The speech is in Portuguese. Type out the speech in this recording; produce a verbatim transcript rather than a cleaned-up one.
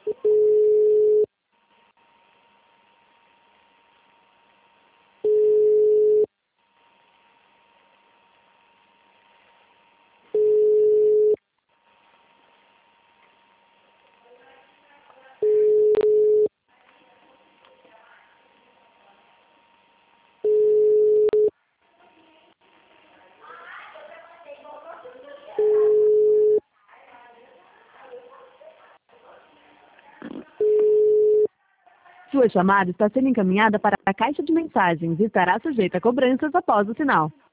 Sua chamada está sendo encaminhada para a caixa de mensagens e estará sujeita a cobranças após o sinal.